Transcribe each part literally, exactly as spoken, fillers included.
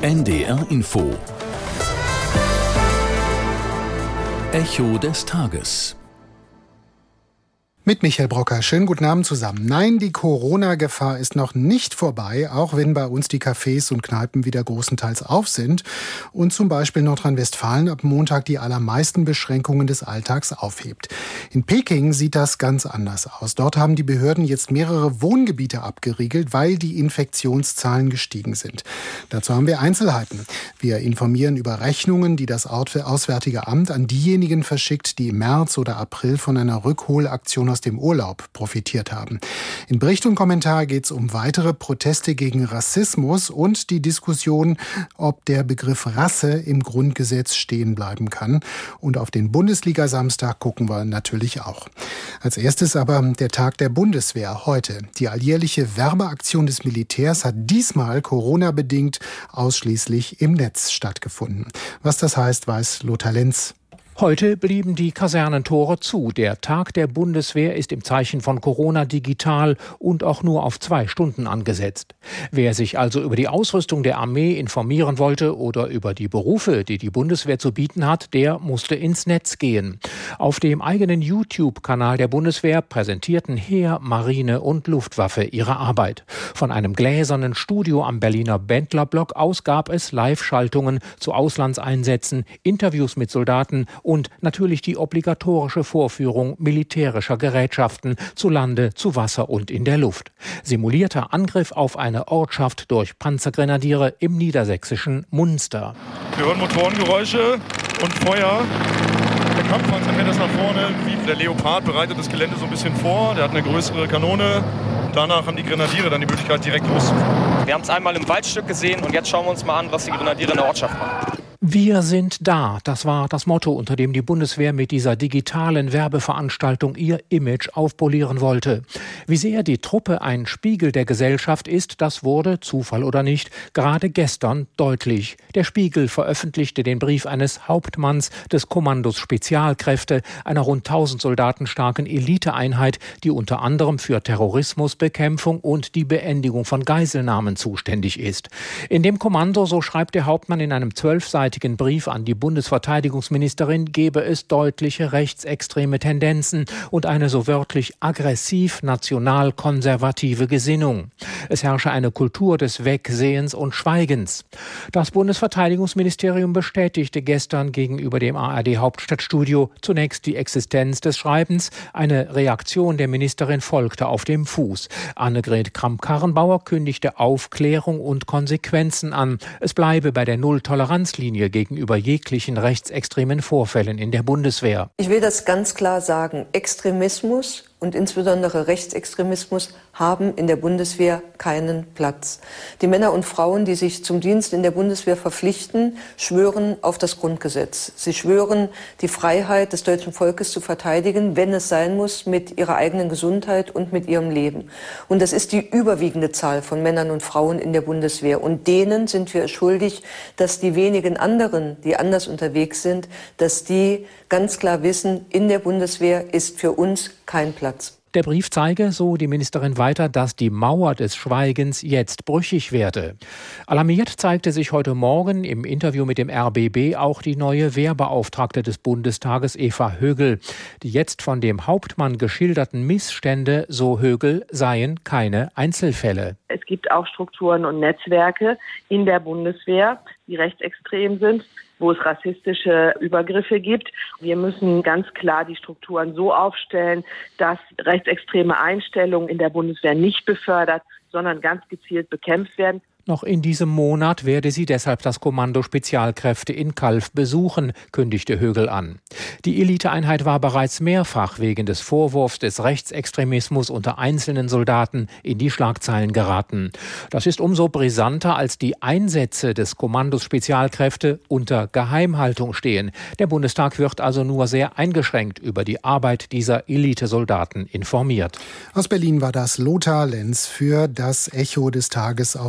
N D R Info. Echo des Tages. Mit Michael Brocker. Schönen guten Abend zusammen. Nein, die Corona-Gefahr ist noch nicht vorbei, auch wenn bei uns die Cafés und Kneipen wieder großenteils auf sind und zum Beispiel Nordrhein-Westfalen ab Montag die allermeisten Beschränkungen des Alltags aufhebt. In Peking sieht das ganz anders aus. Dort haben die Behörden jetzt mehrere Wohngebiete abgeriegelt, weil die Infektionszahlen gestiegen sind. Dazu haben wir Einzelheiten. Wir informieren über Rechnungen, die das Auswärtige Amt an diejenigen verschickt, die im März oder April von einer Rückholaktion aus dem Urlaub profitiert haben. In Bericht und Kommentar geht es um weitere Proteste gegen Rassismus und die Diskussion, ob der Begriff Rasse im Grundgesetz stehen bleiben kann. Und auf den Bundesliga-Samstag gucken wir natürlich auch. Als erstes aber der Tag der Bundeswehr heute. Die alljährliche Werbeaktion des Militärs hat diesmal Corona-bedingt ausschließlich im Netz stattgefunden. Was das heißt, weiß Lothar Lenz. Heute blieben die Kasernentore zu. Der Tag der Bundeswehr ist im Zeichen von Corona digital und auch nur auf zwei Stunden angesetzt. Wer sich also über die Ausrüstung der Armee informieren wollte oder über die Berufe, die die Bundeswehr zu bieten hat, der musste ins Netz gehen. Auf dem eigenen YouTube-Kanal der Bundeswehr präsentierten Heer, Marine und Luftwaffe ihre Arbeit. Von einem gläsernen Studio am Berliner Bendlerblock aus gab es Live-Schaltungen zu Auslandseinsätzen, Interviews mit Soldaten und natürlich die obligatorische Vorführung militärischer Gerätschaften zu Lande, zu Wasser und in der Luft. Simulierter Angriff auf eine Ortschaft durch Panzergrenadiere im niedersächsischen Munster. Wir hören Motorengeräusche und Feuer. Der Kampfpanzer fährt das nach vorne. Wie der Leopard bereitet das Gelände so ein bisschen vor. Der hat eine größere Kanone. Danach haben die Grenadiere dann die Möglichkeit, direkt loszufahren. Wir haben es einmal im Waldstück gesehen und jetzt schauen wir uns mal an, was die Grenadiere in der Ortschaft machen. Wir sind da. Das war das Motto, unter dem die Bundeswehr mit dieser digitalen Werbeveranstaltung ihr Image aufpolieren wollte. Wie sehr die Truppe ein Spiegel der Gesellschaft ist, das wurde, Zufall oder nicht, gerade gestern deutlich. Der Spiegel veröffentlichte den Brief eines Hauptmanns des Kommandos Spezialkräfte, einer rund tausend Soldaten starken Eliteeinheit, die unter anderem für Terrorismusbekämpfung und die Beendigung von Geiselnahmen zuständig ist. In dem Kommando, so schreibt der Hauptmann in einem zwölfseitigen Brief an die Bundesverteidigungsministerin, gebe es deutliche rechtsextreme Tendenzen und eine so wörtlich aggressiv national-konservative Gesinnung. Es herrsche eine Kultur des Wegsehens und Schweigens. Das Bundesverteidigungsministerium bestätigte gestern gegenüber dem A R D-Hauptstadtstudio zunächst die Existenz des Schreibens. Eine Reaktion der Ministerin folgte auf dem Fuß. Annegret Kramp-Karrenbauer kündigte Aufklärung und Konsequenzen an. Es bleibe bei der Null-Toleranz-Linie gegenüber jeglichen rechtsextremen Vorfällen in der Bundeswehr. Ich will das ganz klar sagen. Extremismus und insbesondere Rechtsextremismus haben in der Bundeswehr keinen Platz. Die Männer und Frauen, die sich zum Dienst in der Bundeswehr verpflichten, schwören auf das Grundgesetz. Sie schwören, die Freiheit des deutschen Volkes zu verteidigen, wenn es sein muss, mit ihrer eigenen Gesundheit und mit ihrem Leben. Und das ist die überwiegende Zahl von Männern und Frauen in der Bundeswehr. Und denen sind wir es schuldig, dass die wenigen anderen, die anders unterwegs sind, dass die ganz klar wissen, in der Bundeswehr ist für uns kein Platz. Der Brief zeige, so die Ministerin weiter, dass die Mauer des Schweigens jetzt brüchig werde. Alarmiert zeigte sich heute Morgen im Interview mit dem R B B auch die neue Wehrbeauftragte des Bundestages, Eva Högel. Die jetzt von dem Hauptmann geschilderten Missstände, so Högel, seien keine Einzelfälle. Es gibt auch Strukturen und Netzwerke in der Bundeswehr, die rechtsextrem sind, wo es rassistische Übergriffe gibt. Wir müssen ganz klar die Strukturen so aufstellen, dass rechtsextreme Einstellungen in der Bundeswehr nicht befördert, sondern ganz gezielt bekämpft werden. Noch in diesem Monat werde sie deshalb das Kommando Spezialkräfte in Calw besuchen, kündigte Högel an. Die Eliteeinheit war bereits mehrfach wegen des Vorwurfs des Rechtsextremismus unter einzelnen Soldaten in die Schlagzeilen geraten. Das ist umso brisanter, als die Einsätze des Kommandos Spezialkräfte unter Geheimhaltung stehen. Der Bundestag wird also nur sehr eingeschränkt über die Arbeit dieser Elitesoldaten informiert. Aus Berlin war das Lothar Lenz für das Echo des Tages auf W D R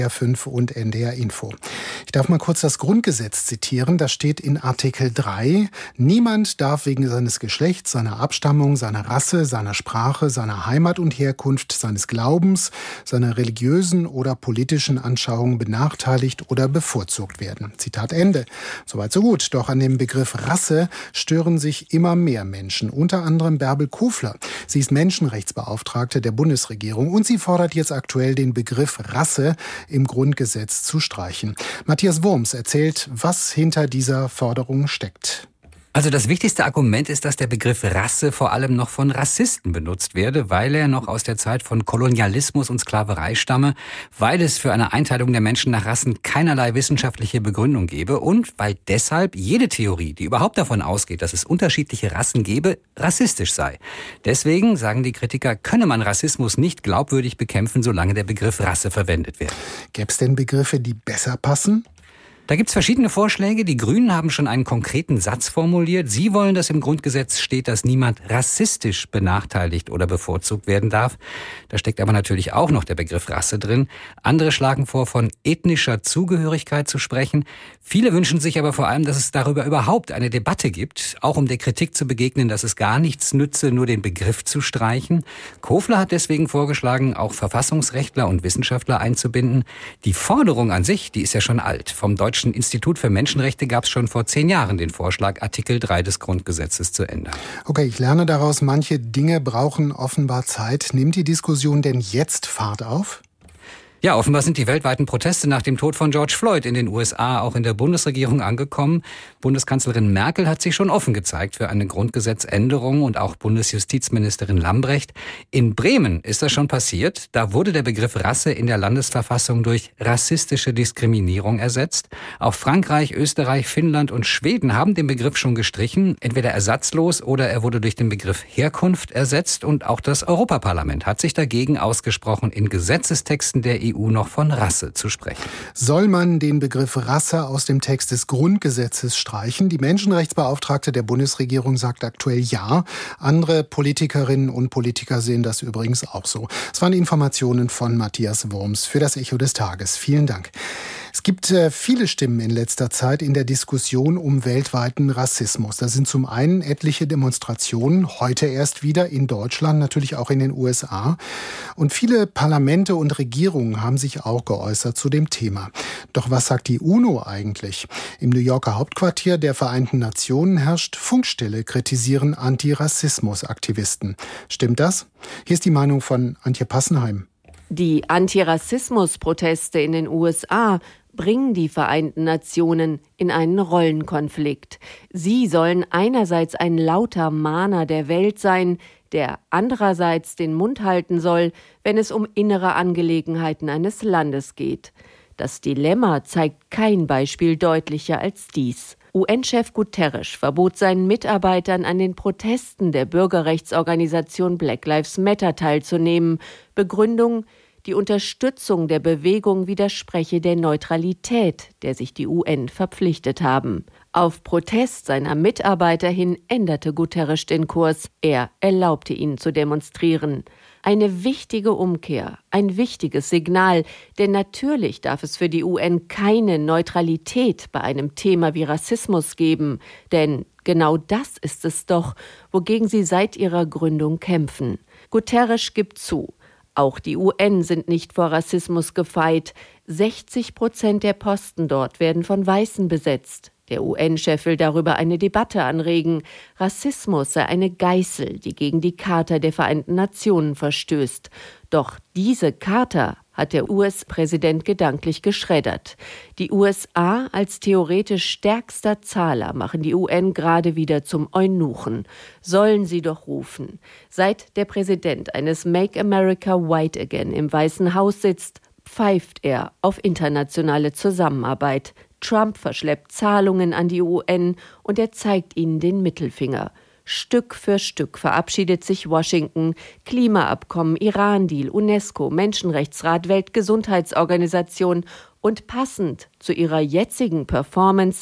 R fünf und N D R Info. Ich darf mal kurz das Grundgesetz zitieren. Da steht in Artikel drei, niemand darf wegen seines Geschlechts, seiner Abstammung, seiner Rasse, seiner Sprache, seiner Heimat und Herkunft, seines Glaubens, seiner religiösen oder politischen Anschauungen benachteiligt oder bevorzugt werden. Zitat Ende. Soweit so gut. Doch an dem Begriff Rasse stören sich immer mehr Menschen. Unter anderem Bärbel Kofler. Sie ist Menschenrechtsbeauftragte der Bundesregierung und sie fordert jetzt aktuell den Begriff Rasse im Grundgesetz zu streichen. Matthias Wurms erzählt, was hinter dieser Forderung steckt. Also das wichtigste Argument ist, dass der Begriff Rasse vor allem noch von Rassisten benutzt werde, weil er noch aus der Zeit von Kolonialismus und Sklaverei stamme, weil es für eine Einteilung der Menschen nach Rassen keinerlei wissenschaftliche Begründung gebe und weil deshalb jede Theorie, die überhaupt davon ausgeht, dass es unterschiedliche Rassen gebe, rassistisch sei. Deswegen, sagen die Kritiker, könne man Rassismus nicht glaubwürdig bekämpfen, solange der Begriff Rasse verwendet wird. Gäbe es denn Begriffe, die besser passen? Da gibt's verschiedene Vorschläge. Die Grünen haben schon einen konkreten Satz formuliert. Sie wollen, dass im Grundgesetz steht, dass niemand rassistisch benachteiligt oder bevorzugt werden darf. Da steckt aber natürlich auch noch der Begriff Rasse drin. Andere schlagen vor, von ethnischer Zugehörigkeit zu sprechen. Viele wünschen sich aber vor allem, dass es darüber überhaupt eine Debatte gibt, auch um der Kritik zu begegnen, dass es gar nichts nütze, nur den Begriff zu streichen. Kofler hat deswegen vorgeschlagen, auch Verfassungsrechtler und Wissenschaftler einzubinden. Die Forderung an sich, die ist ja schon alt. Vom Deutschen Institut für Menschenrechte gab es schon vor zehn Jahren den Vorschlag, Artikel drei des Grundgesetzes zu ändern. Okay, ich lerne daraus, manche Dinge brauchen offenbar Zeit. Nimmt die Diskussion denn jetzt Fahrt auf? Ja, offenbar sind die weltweiten Proteste nach dem Tod von George Floyd in den U S A auch in der Bundesregierung angekommen. Bundeskanzlerin Merkel hat sich schon offen gezeigt für eine Grundgesetzänderung und auch Bundesjustizministerin Lambrecht. In Bremen ist das schon passiert. Da wurde der Begriff Rasse in der Landesverfassung durch rassistische Diskriminierung ersetzt. Auch Frankreich, Österreich, Finnland und Schweden haben den Begriff schon gestrichen, entweder ersatzlos oder er wurde durch den Begriff Herkunft ersetzt. Und auch das Europaparlament hat sich dagegen ausgesprochen, in Gesetzestexten der E U noch von Rasse zu sprechen. Soll man den Begriff Rasse aus dem Text des Grundgesetzes streichen? Die Menschenrechtsbeauftragte der Bundesregierung sagt aktuell ja. Andere Politikerinnen und Politiker sehen das übrigens auch so. Es waren Informationen von Matthias Wurms für das Echo des Tages. Vielen Dank. Es gibt äh, viele Stimmen in letzter Zeit in der Diskussion um weltweiten Rassismus. Da sind zum einen etliche Demonstrationen, heute erst wieder in Deutschland, natürlich auch in den U S A. Und viele Parlamente und Regierungen haben sich auch geäußert zu dem Thema. Doch was sagt die UNO eigentlich? Im New Yorker Hauptquartier der Vereinten Nationen herrscht Funkstille, kritisieren Antirassismus-Aktivisten. Stimmt das? Hier ist die Meinung von Antje Passenheim. Die Antirassismus-Proteste in den U S A bringen die Vereinten Nationen in einen Rollenkonflikt. Sie sollen einerseits ein lauter Mahner der Welt sein, der andererseits den Mund halten soll, wenn es um innere Angelegenheiten eines Landes geht. Das Dilemma zeigt kein Beispiel deutlicher als dies. U N-Chef Guterres verbot seinen Mitarbeitern, an den Protesten der Bürgerrechtsorganisation Black Lives Matter teilzunehmen. Begründung: Die Unterstützung der Bewegung widerspreche der Neutralität, der sich die U N verpflichtet haben. Auf Protest seiner Mitarbeiter hin änderte Guterres den Kurs. Er erlaubte ihnen zu demonstrieren. Eine wichtige Umkehr, ein wichtiges Signal, denn natürlich darf es für die U N keine Neutralität bei einem Thema wie Rassismus geben, denn genau das ist es doch, wogegen sie seit ihrer Gründung kämpfen. Guterres gibt zu: Auch die U N sind nicht vor Rassismus gefeit. sechzig Prozent der Posten dort werden von Weißen besetzt. Der U N-Chef will darüber eine Debatte anregen. Rassismus sei eine Geißel, die gegen die Charta der Vereinten Nationen verstößt. Doch diese Charta hat der U S-Präsident gedanklich geschreddert. Die U S A als theoretisch stärkster Zahler machen die U N gerade wieder zum Eunuchen. Sollen sie doch rufen. Seit der Präsident eines Make America White Again im Weißen Haus sitzt, pfeift er auf internationale Zusammenarbeit. Trump verschleppt Zahlungen an die U N und er zeigt ihnen den Mittelfinger. Stück für Stück verabschiedet sich Washington. Klimaabkommen, Iran-Deal, UNESCO, Menschenrechtsrat, Weltgesundheitsorganisation und passend zu ihrer jetzigen Performance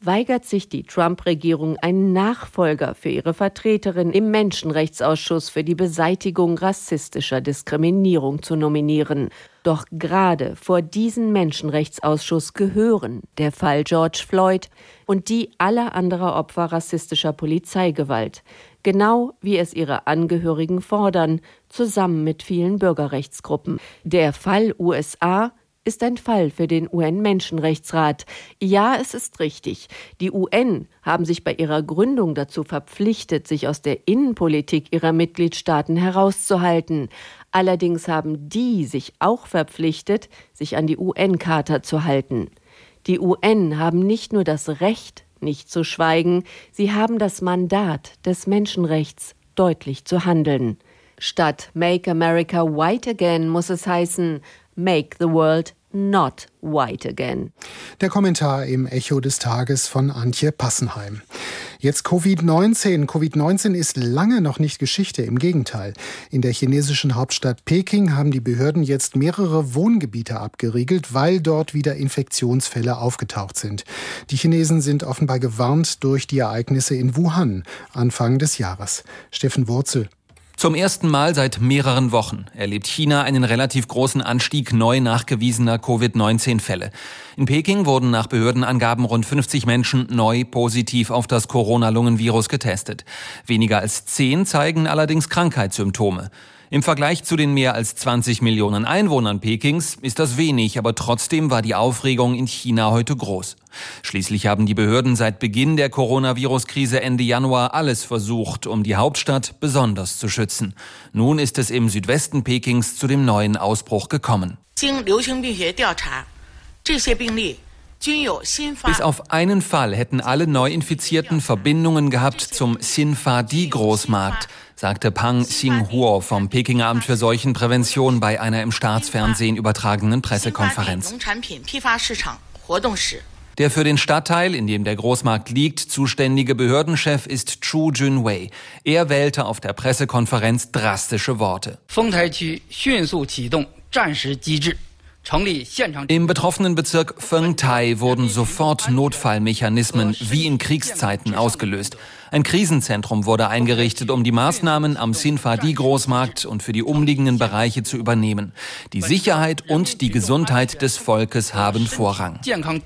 weigert sich die Trump-Regierung, einen Nachfolger für ihre Vertreterin im Menschenrechtsausschuss für die Beseitigung rassistischer Diskriminierung zu nominieren. Doch gerade vor diesen Menschenrechtsausschuss gehören der Fall George Floyd und die aller anderer Opfer rassistischer Polizeigewalt. Genau wie es ihre Angehörigen fordern, zusammen mit vielen Bürgerrechtsgruppen. Der Fall U S A ist ein Fall für den U N-Menschenrechtsrat. Ja, es ist richtig. Die U N haben sich bei ihrer Gründung dazu verpflichtet, sich aus der Innenpolitik ihrer Mitgliedstaaten herauszuhalten. Allerdings haben die sich auch verpflichtet, sich an die U N-Charta zu halten. Die U N haben nicht nur das Recht, nicht zu schweigen, sie haben das Mandat des Menschenrechts, deutlich zu handeln. Statt Make America White Again muss es heißen, Make the World Not White Again. Der Kommentar im Echo des Tages von Antje Passenheim. Jetzt Covid neunzehn. Covid neunzehn ist lange noch nicht Geschichte, im Gegenteil. In der chinesischen Hauptstadt Peking haben die Behörden jetzt mehrere Wohngebiete abgeriegelt, weil dort wieder Infektionsfälle aufgetaucht sind. Die Chinesen sind offenbar gewarnt durch die Ereignisse in Wuhan Anfang des Jahres. Steffen Wurzel. Zum ersten Mal seit mehreren Wochen erlebt China einen relativ großen Anstieg neu nachgewiesener Covid neunzehn Fälle. In Peking wurden nach Behördenangaben rund fünfzig Menschen neu positiv auf das Corona-Lungenvirus getestet. Weniger als zehn zeigen allerdings Krankheitssymptome. Im Vergleich zu den mehr als zwanzig Millionen Einwohnern Pekings ist das wenig, aber trotzdem war die Aufregung in China heute groß. Schließlich haben die Behörden seit Beginn der Coronavirus-Krise Ende Januar alles versucht, um die Hauptstadt besonders zu schützen. Nun ist es im Südwesten Pekings zu dem neuen Ausbruch gekommen. Bis auf einen Fall hätten alle Neuinfizierten Verbindungen gehabt zum Xinfa-Di-Großmarkt, sagte Pang Xinghuo vom Pekinger Amt für Seuchenprävention bei einer im Staatsfernsehen übertragenen Pressekonferenz. Der für den Stadtteil, in dem der Großmarkt liegt, zuständige Behördenchef ist Chu Junwei. Er wählte auf der Pressekonferenz drastische Worte. Im betroffenen Bezirk Fengtai wurden sofort Notfallmechanismen wie in Kriegszeiten ausgelöst. Ein Krisenzentrum wurde eingerichtet, um die Maßnahmen am Xinfa-Di-Großmarkt und für die umliegenden Bereiche zu übernehmen. Die Sicherheit und die Gesundheit des Volkes haben Vorrang.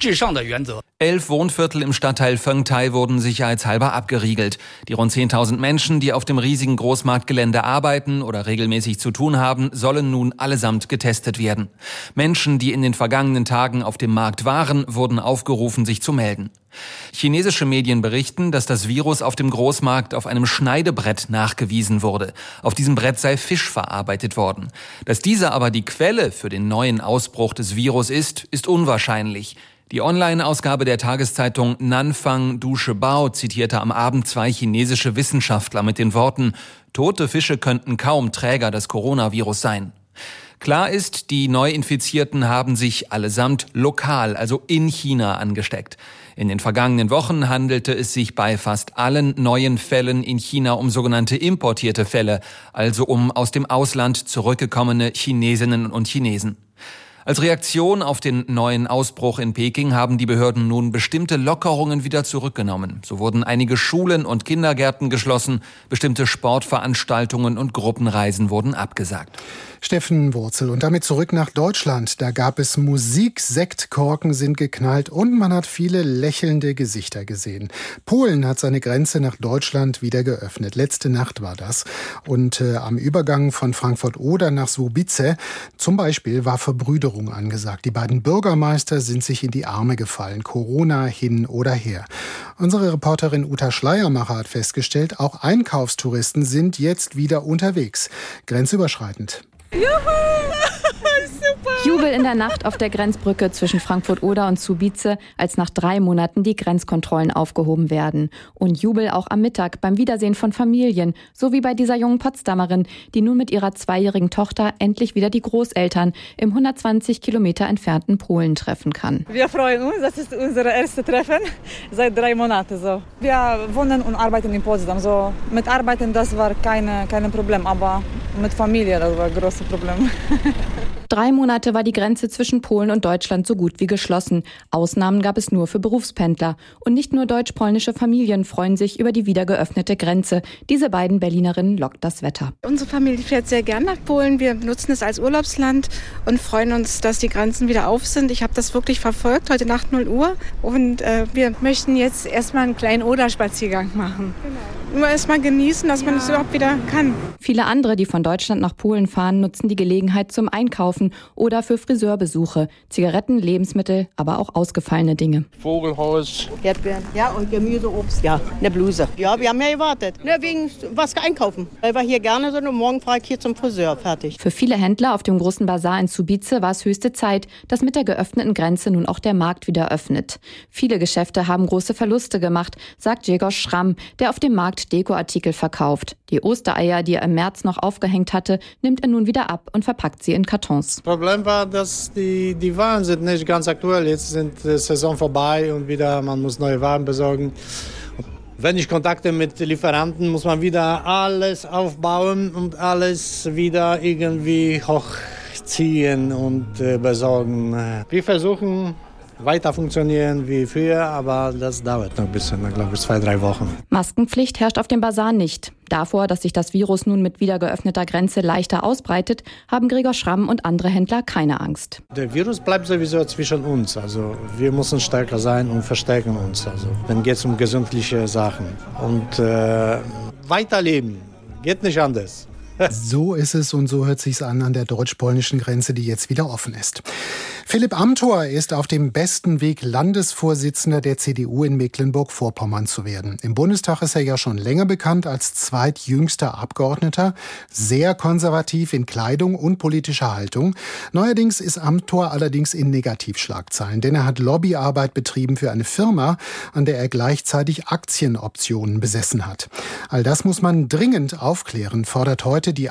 Elf Wohnviertel im Stadtteil Fengtai wurden sicherheitshalber abgeriegelt. Die rund zehntausend Menschen, die auf dem riesigen Großmarktgelände arbeiten oder regelmäßig zu tun haben, sollen nun allesamt getestet werden. Menschen, die in den vergangenen Tagen auf dem Markt waren, wurden aufgerufen, sich zu melden. Chinesische Medien berichten, dass das Virus auf dem Großmarkt auf einem Schneidebrett nachgewiesen wurde. Auf diesem Brett sei Fisch verarbeitet worden. Dass dieser aber die Quelle für den neuen Ausbruch des Virus ist, ist unwahrscheinlich. Die Online-Ausgabe der Tageszeitung Nanfang Dushibao zitierte am Abend zwei chinesische Wissenschaftler mit den Worten: Tote Fische könnten kaum Träger des Coronavirus sein. Klar ist, die Neuinfizierten haben sich allesamt lokal, also in China, angesteckt. In den vergangenen Wochen handelte es sich bei fast allen neuen Fällen in China um sogenannte importierte Fälle, also um aus dem Ausland zurückgekommene Chinesinnen und Chinesen. Als Reaktion auf den neuen Ausbruch in Peking haben die Behörden nun bestimmte Lockerungen wieder zurückgenommen. So wurden einige Schulen und Kindergärten geschlossen, bestimmte Sportveranstaltungen und Gruppenreisen wurden abgesagt. Steffen Wurzel. Und damit zurück nach Deutschland. Da gab es Musik, Sektkorken sind geknallt und man hat viele lächelnde Gesichter gesehen. Polen hat seine Grenze nach Deutschland wieder geöffnet. Letzte Nacht war das. Und äh, am Übergang von Frankfurt-Oder nach Słubice zum Beispiel war Verbrüderung angesagt. Die beiden Bürgermeister sind sich in die Arme gefallen. Corona hin oder her. Unsere Reporterin Uta Schleiermacher hat festgestellt, auch Einkaufstouristen sind jetzt wieder unterwegs. Grenzüberschreitend. Juhu! Super! Jubel in der Nacht auf der Grenzbrücke zwischen Frankfurt-Oder und Słubice, als nach drei Monaten die Grenzkontrollen aufgehoben werden. Und Jubel auch am Mittag beim Wiedersehen von Familien, so wie bei dieser jungen Potsdamerin, die nun mit ihrer zweijährigen Tochter endlich wieder die Großeltern im hundertzwanzig Kilometer entfernten Polen treffen kann. Wir freuen uns, das ist unser erstes Treffen seit drei Monaten. So. Wir wohnen und arbeiten in Potsdam. So. Mit Arbeiten, das war keine, kein Problem, aber mit Familie, das war ein großes Problem. Drei Monate war die Grenze zwischen Polen und Deutschland so gut wie geschlossen. Ausnahmen gab es nur für Berufspendler. Und nicht nur deutsch-polnische Familien freuen sich über die wieder geöffnete Grenze. Diese beiden Berlinerinnen lockt das Wetter. Unsere Familie fährt sehr gern nach Polen. Wir nutzen es als Urlaubsland und freuen uns, dass die Grenzen wieder auf sind. Ich habe das wirklich verfolgt, heute Nacht null Uhr. Und äh, wir möchten jetzt erstmal einen kleinen Oder-Spaziergang machen. Genau. Nur erstmal genießen, dass man es überhaupt wieder kann. Viele andere, die von Deutschland nach Polen fahren, nutzen die Gelegenheit zum Einkaufen oder für Friseurbesuche. Zigaretten, Lebensmittel, aber auch ausgefallene Dinge. Vogelhaus. Erdbeeren. Ja, und Gemüse, Obst. Ja, eine Bluse. Ja, wir haben ja gewartet. Ne, wegen was einkaufen. Weil wir hier gerne sind und morgen fahre ich hier zum Friseur. Fertig. Für viele Händler auf dem großen Bazar in Subice war es höchste Zeit, dass mit der geöffneten Grenze nun auch der Markt wieder öffnet. Viele Geschäfte haben große Verluste gemacht, sagt Grzegorz Schramm, der auf dem Markt Dekoartikel verkauft. Die Ostereier, die er im März noch aufgehängt hatte, nimmt er nun wieder ab und verpackt sie in Kartons. Das Problem war, dass die, die Waren sind nicht ganz aktuell. Jetzt sind die Saison vorbei und wieder man muss neue Waren besorgen. Wenn ich Kontakte mit Lieferanten, muss man wieder alles aufbauen und alles wieder irgendwie hochziehen und äh, besorgen. Wir versuchen weiter funktionieren wie früher, aber das dauert noch ein bisschen, glaube ich, zwei, drei Wochen. Maskenpflicht herrscht auf dem Bazar nicht. Davor, dass sich das Virus nun mit wieder geöffneter Grenze leichter ausbreitet, haben Grzegorz Schramm und andere Händler keine Angst. Der Virus bleibt sowieso zwischen uns. Also wir müssen stärker sein und verstärken uns. Also dann geht es um gesundliche Sachen. Und äh, weiterleben geht nicht anders. So ist es und so hört sich's an an der deutsch-polnischen Grenze, die jetzt wieder offen ist. Philipp Amthor ist auf dem besten Weg, Landesvorsitzender der C D U in Mecklenburg-Vorpommern zu werden. Im Bundestag ist er ja schon länger bekannt als zweitjüngster Abgeordneter, sehr konservativ in Kleidung und politischer Haltung. Neuerdings ist Amthor allerdings in Negativschlagzeilen, denn er hat Lobbyarbeit betrieben für eine Firma, an der er gleichzeitig Aktienoptionen besessen hat. All das muss man dringend aufklären, fordert heute die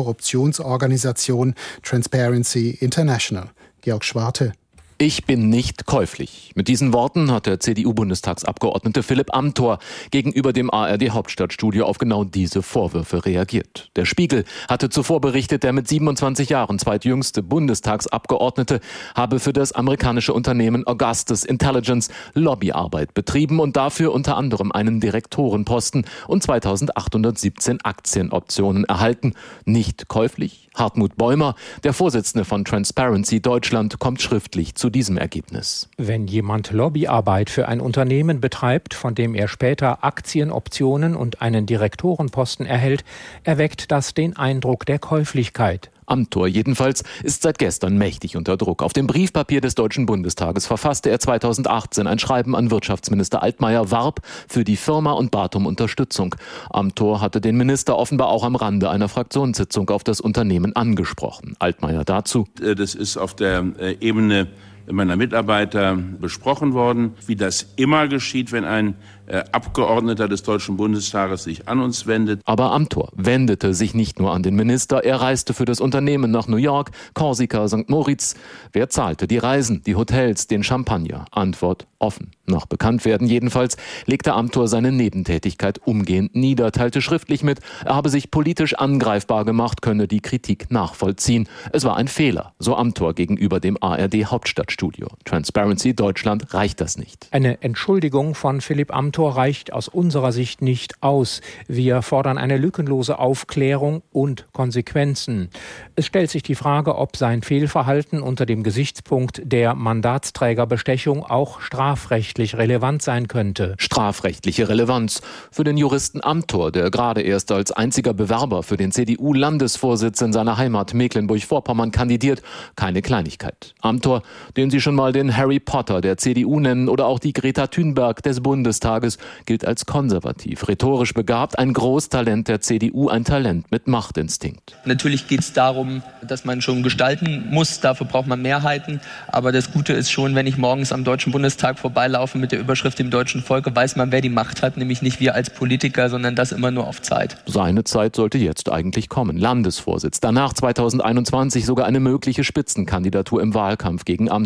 Antikorruptionsorganisation Transparency International. Georg Schwarte. Ich bin nicht käuflich. Mit diesen Worten hat der C D U-Bundestagsabgeordnete Philipp Amthor gegenüber dem A R D-Hauptstadtstudio auf genau diese Vorwürfe reagiert. Der Spiegel hatte zuvor berichtet, der mit siebenundzwanzig Jahren zweitjüngste Bundestagsabgeordnete habe für das amerikanische Unternehmen Augustus Intelligence Lobbyarbeit betrieben und dafür unter anderem einen Direktorenposten und zweitausendachthundertsiebzehn Aktienoptionen erhalten. Nicht käuflich? Hartmut Bäumer, der Vorsitzende von Transparency Deutschland, kommt schriftlich zu diesem Ergebnis. Wenn jemand Lobbyarbeit für ein Unternehmen betreibt, von dem er später Aktienoptionen und einen Direktorenposten erhält, erweckt das den Eindruck der Käuflichkeit. Amthor jedenfalls ist seit gestern mächtig unter Druck. Auf dem Briefpapier des Deutschen Bundestages verfasste er zweitausendachtzehn ein Schreiben an Wirtschaftsminister Altmaier, warb für die Firma und bat um Unterstützung. Amthor hatte den Minister offenbar auch am Rande einer Fraktionssitzung auf das Unternehmen angesprochen. Altmaier dazu: Das ist auf der Ebene meiner Mitarbeiter besprochen worden, wie das immer geschieht, wenn ein äh, Abgeordneter des Deutschen Bundestages sich an uns wendet. Aber Amthor wendete sich nicht nur an den Minister, er reiste für das Unternehmen nach New York, Korsika, Sankt Moritz. Wer zahlte die Reisen, die Hotels, den Champagner? Antwort: offen. Nach Bekanntwerden jedenfalls legte Amthor seine Nebentätigkeit umgehend nieder, teilte schriftlich mit, er habe sich politisch angreifbar gemacht, könne die Kritik nachvollziehen. Es war ein Fehler, so Amthor gegenüber dem A R D-Hauptstadtstudio. Transparency Deutschland reicht das nicht. Eine Entschuldigung von Philipp Amthor reicht aus unserer Sicht nicht aus. Wir fordern eine lückenlose Aufklärung und Konsequenzen. Es stellt sich die Frage, ob sein Fehlverhalten unter dem Gesichtspunkt der Mandatsträgerbestechung auch strafrechtlich relevant sein könnte. Strafrechtliche Relevanz für den Juristen Amthor, der gerade erst als einziger Bewerber für den C D U-Landesvorsitz in seiner Heimat Mecklenburg-Vorpommern kandidiert, keine Kleinigkeit. Amthor, den Sie schon mal den Harry Potter der C D U nennen oder auch die Greta Thunberg des Bundestages, gilt als konservativ, rhetorisch begabt, ein Großtalent der C D U, ein Talent mit Machtinstinkt. Natürlich geht es darum, dass man schon gestalten muss, dafür braucht man Mehrheiten, aber das Gute ist schon, wenn ich morgens am Deutschen Bundestag vorbeilaufe mit der Überschrift dem deutschen Volke, weiß man, wer die Macht hat, nämlich nicht wir als Politiker, sondern das immer nur auf Zeit. Seine Zeit sollte jetzt eigentlich kommen. Landesvorsitz, danach zweitausendeinundzwanzig sogar eine mögliche Spitzenkandidatur im Wahlkampf gegen Amts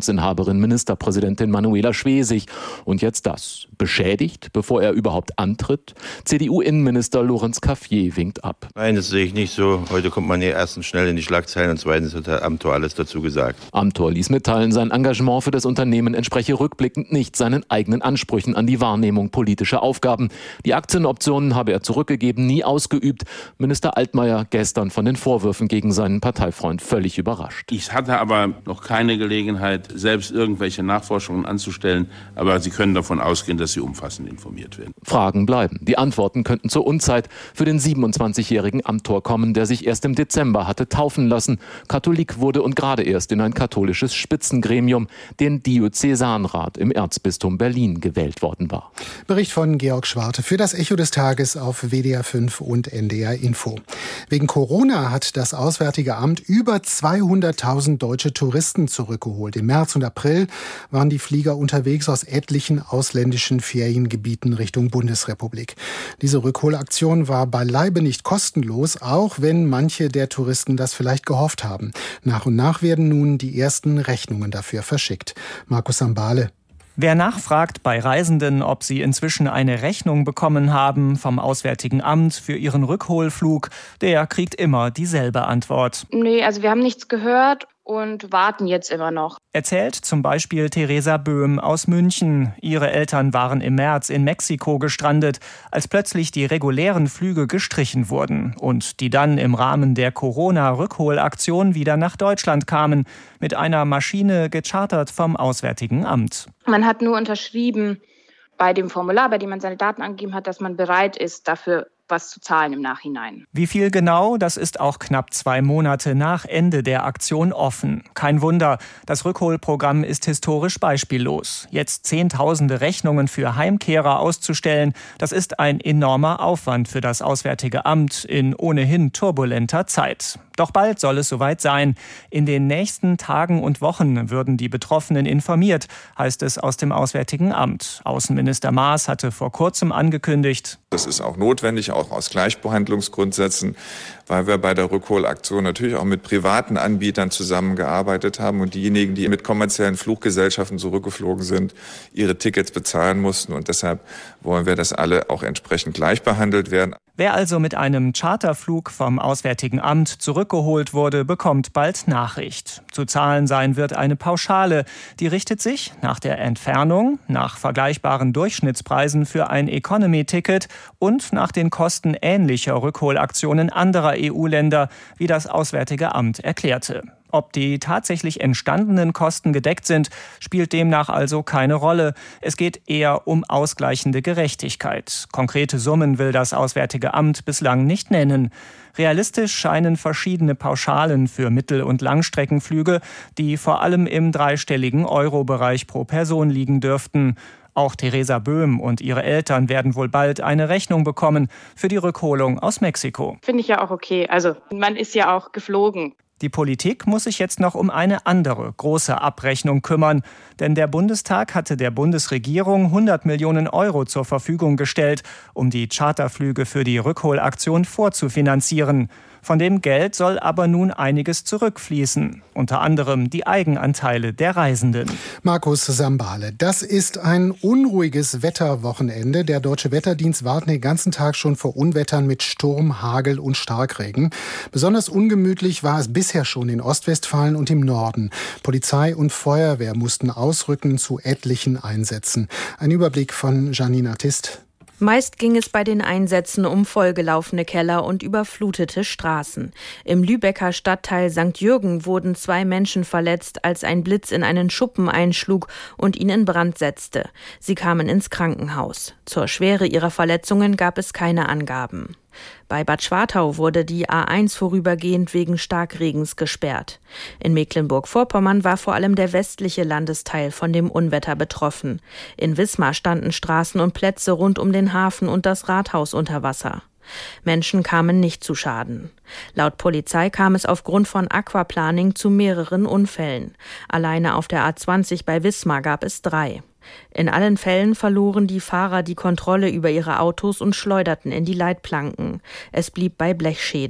Amtsinhaberin Ministerpräsidentin Manuela Schwesig. Und jetzt das. Beschädigt, bevor er überhaupt antritt? C D U-Innenminister Lorenz Cafier winkt ab. Nein, das sehe ich nicht so. Heute kommt man hier erstens schnell in die Schlagzeilen und zweitens hat Herr Amthor alles dazu gesagt. Amthor ließ mitteilen, sein Engagement für das Unternehmen entspreche rückblickend nicht seinen eigenen Ansprüchen an die Wahrnehmung politischer Aufgaben. Die Aktienoptionen habe er zurückgegeben, nie ausgeübt. Minister Altmaier gestern von den Vorwürfen gegen seinen Parteifreund völlig überrascht. Ich hatte aber noch keine Gelegenheit, selbst irgendwelche Nachforschungen anzustellen. Aber Sie können davon ausgehen, dass Sie umfassend informiert werden. Fragen bleiben. Die Antworten könnten zur Unzeit für den siebenundzwanzigjährigen Amthor kommen, der sich erst im Dezember hatte taufen lassen. Katholik wurde und gerade erst in ein katholisches Spitzengremium, den Diözesanrat im Erzbistum Berlin, gewählt worden war. Bericht von Georg Schwarte für das Echo des Tages auf W D R fünf und N D R Info. Wegen Corona hat das Auswärtige Amt über zweihunderttausend deutsche Touristen zurückgeholt. Im März und April waren die Flieger unterwegs aus etlichen ausländischen Feriengebieten Richtung Bundesrepublik. Diese Rückholaktion war beileibe nicht kostenlos, auch wenn manche der Touristen das vielleicht gehofft haben. Nach und nach werden nun die ersten Rechnungen dafür verschickt. Markus Sambale. Wer nachfragt bei Reisenden, ob sie inzwischen eine Rechnung bekommen haben vom Auswärtigen Amt für ihren Rückholflug, der kriegt immer dieselbe Antwort. Nee, also wir haben nichts gehört und warten jetzt immer noch. Erzählt zum Beispiel Theresa Böhm aus München. Ihre Eltern waren im März in Mexiko gestrandet, als plötzlich die regulären Flüge gestrichen wurden und die dann im Rahmen der Corona-Rückholaktion wieder nach Deutschland kamen, mit einer Maschine gechartert vom Auswärtigen Amt. Man hat nur unterschrieben bei dem Formular, bei dem man seine Daten angegeben hat, dass man bereit ist, dafür was zu zahlen im Nachhinein. Wie viel genau, das ist auch knapp zwei Monate nach Ende der Aktion offen. Kein Wunder, das Rückholprogramm ist historisch beispiellos. Jetzt Zehntausende Rechnungen für Heimkehrer auszustellen, das ist ein enormer Aufwand für das Auswärtige Amt in ohnehin turbulenter Zeit. Doch bald soll es soweit sein. In den nächsten Tagen und Wochen würden die Betroffenen informiert, heißt es aus dem Auswärtigen Amt. Außenminister Maas hatte vor kurzem angekündigt: Das ist auch notwendig, auch aus Gleichbehandlungsgrundsätzen, weil wir bei der Rückholaktion natürlich auch mit privaten Anbietern zusammengearbeitet haben und diejenigen, die mit kommerziellen Fluggesellschaften zurückgeflogen sind, ihre Tickets bezahlen mussten. Und deshalb wollen wir, dass alle auch entsprechend gleich behandelt werden. Wer also mit einem Charterflug vom Auswärtigen Amt zurückgeholt wurde, bekommt bald Nachricht. Zu zahlen sein wird eine Pauschale. Die richtet sich nach der Entfernung, nach vergleichbaren Durchschnittspreisen für ein Economy-Ticket und nach den Kosten ähnlicher Rückholaktionen anderer E U-Länder, wie das Auswärtige Amt erklärte. Ob die tatsächlich entstandenen Kosten gedeckt sind, spielt demnach also keine Rolle. Es geht eher um ausgleichende Gerechtigkeit. Konkrete Summen will das Auswärtige Amt bislang nicht nennen. Realistisch scheinen verschiedene Pauschalen für Mittel- und Langstreckenflüge, die vor allem im dreistelligen Euro-Bereich pro Person liegen dürften. Auch Theresa Böhm und ihre Eltern werden wohl bald eine Rechnung bekommen für die Rückholung aus Mexiko. Finde ich ja auch okay. Also man ist ja auch geflogen. Die Politik muss sich jetzt noch um eine andere große Abrechnung kümmern, denn der Bundestag hatte der Bundesregierung hundert Millionen Euro zur Verfügung gestellt, um die Charterflüge für die Rückholaktion vorzufinanzieren. Von dem Geld soll aber nun einiges zurückfließen, unter anderem die Eigenanteile der Reisenden. Markus Sambale, das ist ein unruhiges Wetterwochenende. Der Deutsche Wetterdienst warnt den ganzen Tag schon vor Unwettern mit Sturm, Hagel und Starkregen. Besonders ungemütlich war es bisher schon in Ostwestfalen und im Norden. Polizei und Feuerwehr mussten ausrücken zu etlichen Einsätzen. Ein Überblick von Janine Artist. Meist ging es bei den Einsätzen um vollgelaufene Keller und überflutete Straßen. Im Lübecker Stadtteil Sankt Jürgen wurden zwei Menschen verletzt, als ein Blitz in einen Schuppen einschlug und ihn in Brand setzte. Sie kamen ins Krankenhaus. Zur Schwere ihrer Verletzungen gab es keine Angaben. Bei Bad Schwartau wurde die A eins vorübergehend wegen Starkregens gesperrt. In Mecklenburg-Vorpommern war vor allem der westliche Landesteil von dem Unwetter betroffen. In Wismar standen Straßen und Plätze rund um den Hafen und das Rathaus unter Wasser. Menschen kamen nicht zu Schaden. Laut Polizei kam es aufgrund von Aquaplaning zu mehreren Unfällen. Alleine auf der A zwanzig bei Wismar gab es drei. In allen Fällen verloren die Fahrer die Kontrolle über ihre Autos und schleuderten in die Leitplanken. Es blieb bei Blechschäden.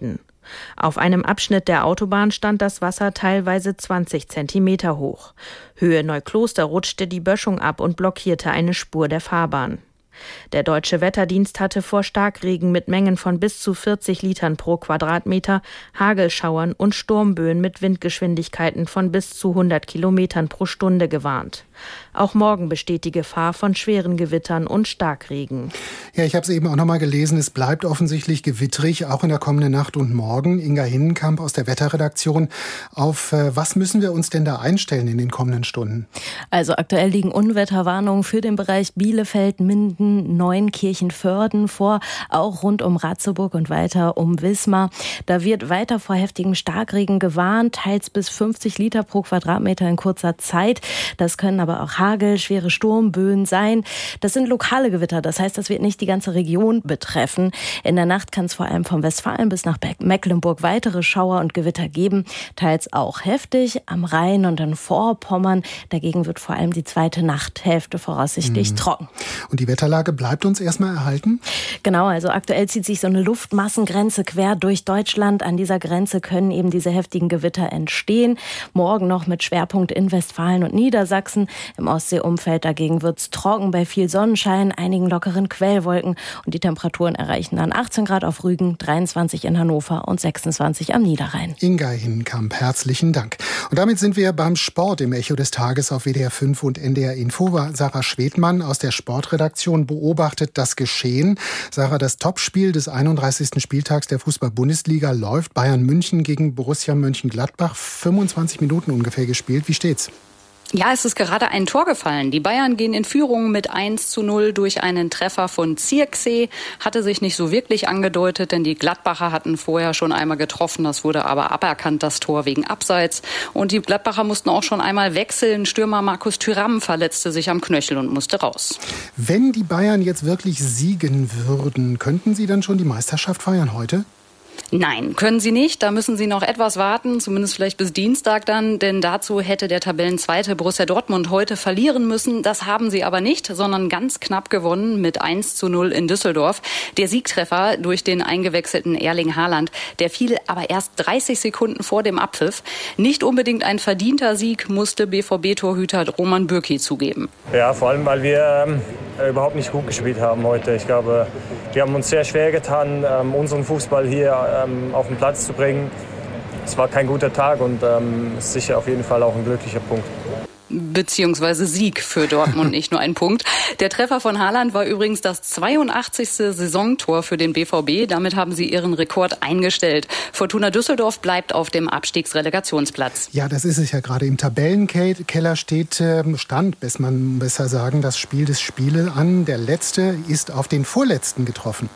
Auf einem Abschnitt der Autobahn stand das Wasser teilweise zwanzig Zentimeter hoch. Höhe Neukloster rutschte die Böschung ab und blockierte eine Spur der Fahrbahn. Der Deutsche Wetterdienst hatte vor Starkregen mit Mengen von bis zu vierzig Litern pro Quadratmeter, Hagelschauern und Sturmböen mit Windgeschwindigkeiten von bis zu hundert Kilometern pro Stunde gewarnt. Auch morgen besteht die Gefahr von schweren Gewittern und Starkregen. Ja, ich habe es eben auch noch mal gelesen. Es bleibt offensichtlich gewittrig, auch in der kommenden Nacht und morgen. Inga Hinnenkamp aus der Wetterredaktion. Auf äh, was müssen wir uns denn da einstellen in den kommenden Stunden? Also aktuell liegen Unwetterwarnungen für den Bereich Bielefeld, Minden, Neunkirchen, Vörden vor, auch rund um Ratzeburg und weiter um Wismar. Da wird weiter vor heftigem Starkregen gewarnt, teils bis fünfzig Liter pro Quadratmeter in kurzer Zeit. Das können aber auch Hagel, schwere Sturmböen sein. Das sind lokale Gewitter, das heißt, das wird nicht die ganze Region betreffen. In der Nacht kann es vor allem von Westfalen bis nach Mecklenburg weitere Schauer und Gewitter geben, teils auch heftig am Rhein und in Vorpommern. Dagegen wird vor allem die zweite Nachthälfte voraussichtlich mhm. trocken. Und die Wetterlage bleibt uns erstmal erhalten? Genau, also aktuell zieht sich so eine Luftmassengrenze quer durch Deutschland. An dieser Grenze können eben diese heftigen Gewitter entstehen. Morgen noch mit Schwerpunkt in Westfalen und Niedersachsen. Im Ostseeumfeld dagegen wird es trocken bei viel Sonnenschein, einigen lockeren Quellwolken und die Temperaturen erreichen dann achtzehn Grad auf Rügen, dreiundzwanzig in Hannover und sechsundzwanzig am Niederrhein. Inga Hinnenkamp, herzlichen Dank. Und damit sind wir beim Sport im Echo des Tages auf W D R fünf und N D R Info. Sarah Schwedmann aus der Sportredaktion beobachtet das Geschehen. Sarah, das Topspiel des einunddreißigsten Spieltags der Fußball-Bundesliga läuft. Bayern München gegen Borussia Mönchengladbach. fünfundzwanzig Minuten ungefähr gespielt. Wie steht's? Ja, es ist gerade ein Tor gefallen. Die Bayern gehen in Führung mit eins zu null durch einen Treffer von Zirkzee. Hatte sich nicht so wirklich angedeutet, denn die Gladbacher hatten vorher schon einmal getroffen. Das wurde aber aberkannt, das Tor wegen Abseits. Und die Gladbacher mussten auch schon einmal wechseln. Stürmer Markus Thuram verletzte sich am Knöchel und musste raus. Wenn die Bayern jetzt wirklich siegen würden, könnten sie dann schon die Meisterschaft feiern heute? Nein, können sie nicht. Da müssen sie noch etwas warten, zumindest vielleicht bis Dienstag dann. Denn dazu hätte der Tabellenzweite Borussia Dortmund heute verlieren müssen. Das haben sie aber nicht, sondern ganz knapp gewonnen mit eins zu null in Düsseldorf. Der Siegtreffer durch den eingewechselten Erling Haaland, der fiel aber erst dreißig Sekunden vor dem Abpfiff. Nicht unbedingt ein verdienter Sieg, musste B V B-Torhüter Roman Bürki zugeben. Ja, vor allem, weil wir ähm, überhaupt nicht gut gespielt haben heute. Ich glaube, wir haben uns sehr schwer getan, ähm, unseren Fußball hier ähm, auf den Platz zu bringen. Es war kein guter Tag und ähm, ist sicher auf jeden Fall auch ein glücklicher Punkt. Beziehungsweise Sieg für Dortmund, nicht nur ein Punkt. Der Treffer von Haaland war übrigens das zweiundachtzigste Saisontor für den B V B. Damit haben sie ihren Rekord eingestellt. Fortuna Düsseldorf bleibt auf dem Abstiegsrelegationsplatz. Ja, das ist es ja gerade. Im Tabellenkeller steht, stand, bis man besser sagen, das Spiel des Spiele an. Der Letzte ist auf den Vorletzten getroffen.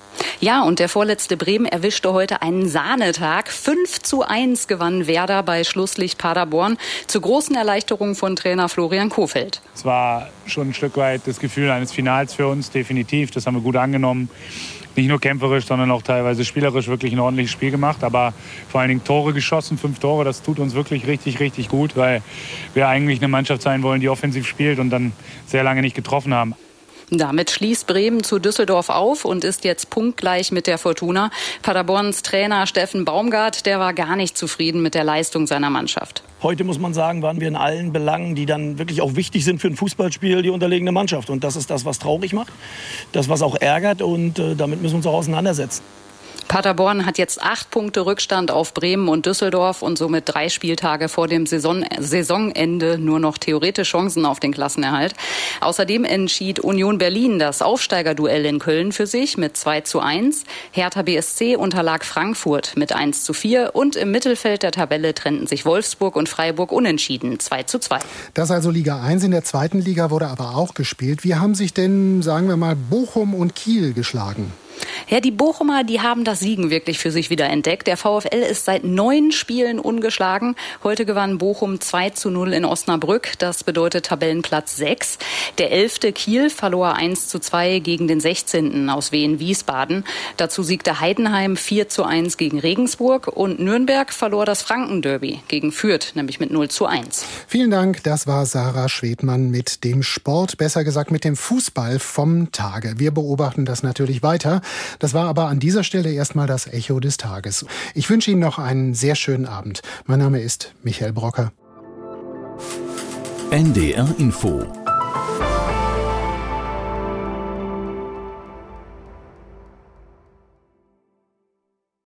Ja, und der vorletzte Bremen erwischte heute einen Sahnetag. fünf zu eins gewann Werder bei Schlusslicht Paderborn, zur großen Erleichterung von Trainer Florian Kohfeldt. Es war schon ein Stück weit das Gefühl eines Finals für uns, definitiv. Das haben wir gut angenommen. Nicht nur kämpferisch, sondern auch teilweise spielerisch wirklich ein ordentliches Spiel gemacht. Aber vor allen Dingen Tore geschossen, fünf Tore, das tut uns wirklich richtig, richtig gut, weil wir eigentlich eine Mannschaft sein wollen, die offensiv spielt und dann sehr lange nicht getroffen haben. Damit schließt Bremen zu Düsseldorf auf und ist jetzt punktgleich mit der Fortuna. Paderborns Trainer Steffen Baumgart, der war gar nicht zufrieden mit der Leistung seiner Mannschaft. Heute muss man sagen, waren wir in allen Belangen, die dann wirklich auch wichtig sind für ein Fußballspiel, die unterlegene Mannschaft. Und das ist das, was traurig macht, das, was auch ärgert und äh, damit müssen wir uns auch auseinandersetzen. Paderborn hat jetzt acht Punkte Rückstand auf Bremen und Düsseldorf und somit drei Spieltage vor dem Saison Saisonende nur noch theoretisch Chancen auf den Klassenerhalt. Außerdem entschied Union Berlin das Aufsteigerduell in Köln für sich mit zwei zu eins. Hertha B S C unterlag Frankfurt mit eins zu vier und im Mittelfeld der Tabelle trennten sich Wolfsburg und Freiburg unentschieden zwei zu zwei. Das also Liga eins. In der zweiten Liga wurde aber auch gespielt. Wie haben sich denn, sagen wir mal, Bochum und Kiel geschlagen? Ja, die Bochumer, die haben das Siegen wirklich für sich wieder entdeckt. Der VfL ist seit neun Spielen ungeschlagen. Heute gewann Bochum zwei zu null in Osnabrück. Das bedeutet Tabellenplatz sechs. Der elfte Kiel verlor eins zu zwei gegen den sechzehnten aus Wien Wiesbaden. Dazu siegte Heidenheim vier zu eins gegen Regensburg. Und Nürnberg verlor das Franken-Derby gegen Fürth, nämlich mit null zu eins. Vielen Dank, das war Sarah Schwedmann mit dem Sport, besser gesagt mit dem Fußball vom Tage. Wir beobachten das natürlich weiter. Das war aber an dieser Stelle erstmal das Echo des Tages. Ich wünsche Ihnen noch einen sehr schönen Abend. Mein Name ist Michael Brocker. N D R Info